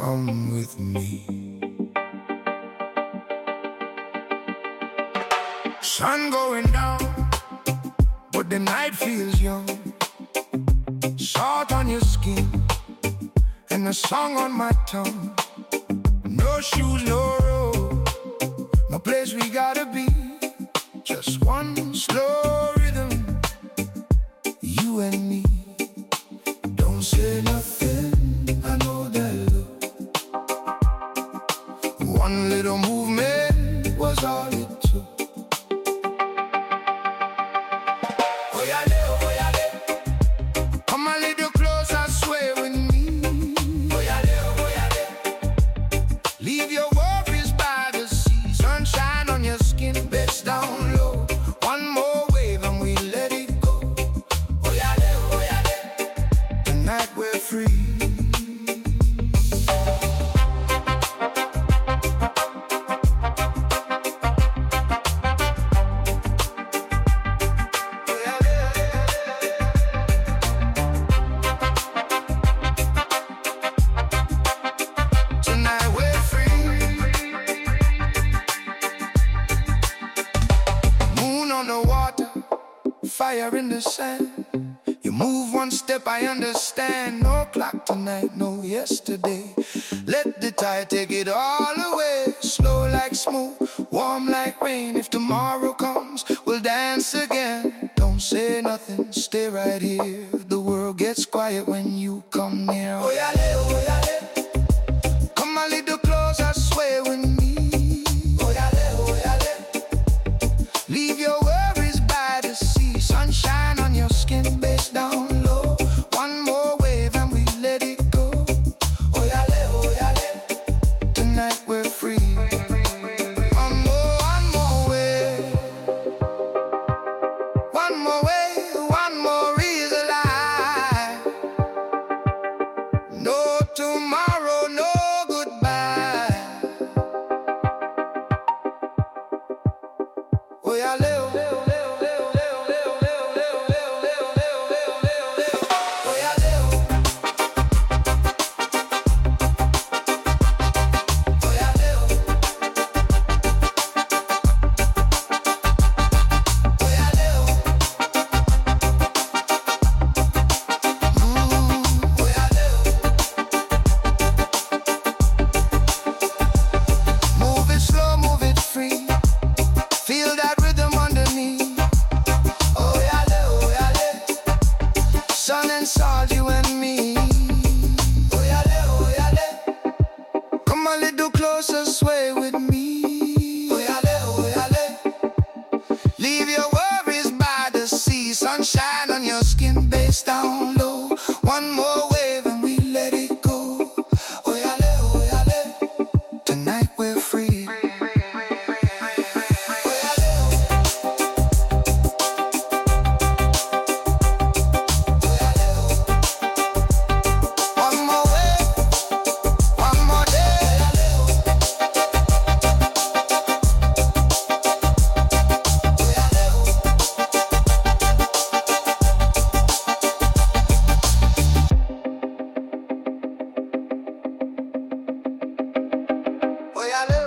come with me. Sun going down, but the night feels young. Salt on your skin and a song on my tongue. No shoes, no road, no place we gotta be. Just one slow rhythm, you and me. Don't say nothing, I know that look. One little movement was all it took. Oyale, oyale, come a little closer, sway with me. Oyale, oyale, leave your worries by the sea. Sunshine on your skin, beds down low. One more wave and we let it go. Oyale, oyale, tonight we're free. On the water, fire in the sand. You move one step, I understand. No clock tonight, no yesterday. Let the tide take it all away. Slow like smooth, warm like rain. If tomorrow comes, we'll dance again. Don't say nothing, stay right here. The world gets quiet when you come near. Oyale, oyale, come a little closer, sway with me. Oyale, oyale, leave your worries by the sea. Sunshine on your skin, base down low. One more wave and we let it go. Oyale, oyale, tonight we're free. One more wave. One more wave, one more is alive. No tomorrow, no goodbye. Oyale, sun and salt, you and me. Oyale, oyale, come a little closer, sway with me. Oyale, oyale, leave your worries by the sea. Sunshine on your skin, base down low. One more wave and we let it go. Oyale, oyale, tonight we're free. Oyale.